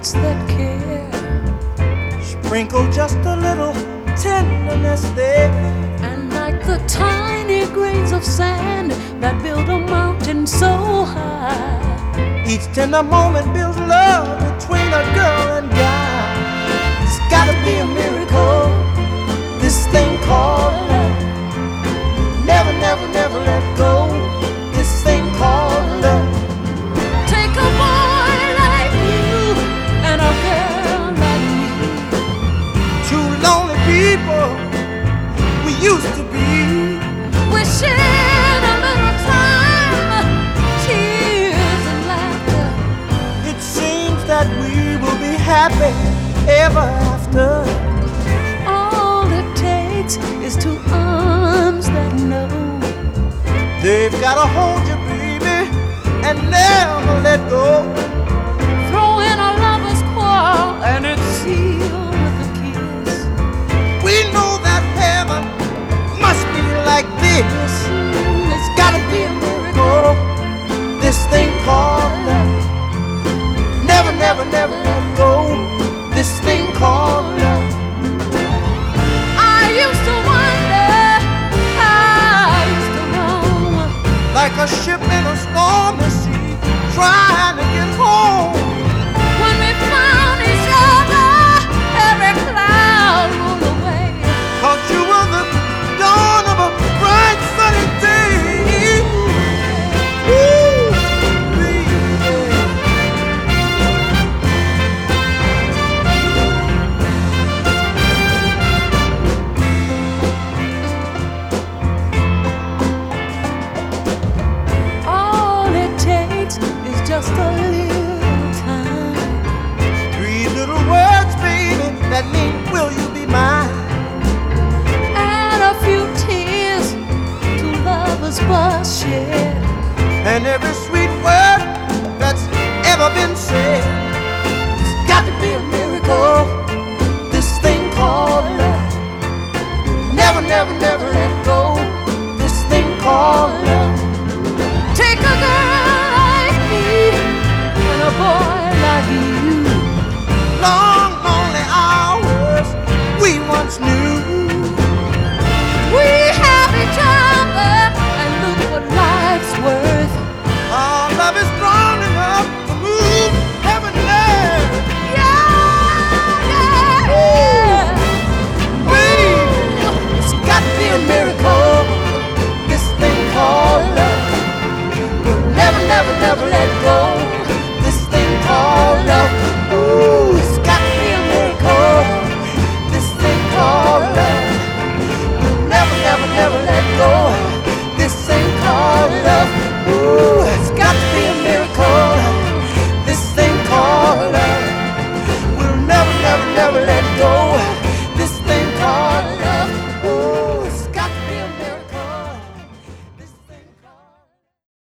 hearts that care. Sprinkle just a little tenderness there. And like the tiny grains of sand that build a mountain so high, each tender moment builds love between a girl and guy. It's gotta be a miracle, this thing called love. Never, never, never let go, this thing called love. take a boy like you and a girl like me, Two lonely people we used to be. we shared a little time, tears and laughter. It seems that we will be happy ever after. All it takes is two arms that know. They've gotta hold you, baby, and never let go. Throw in a lover's quarrel and it's sealed with a kiss. We know that heaven must be like this. It's gotta be a miracle, This thing called love. Never, never, never let go. This thing called love. I used to wonder, I used to roam, Like a ship in a stormy sea, trying to get home.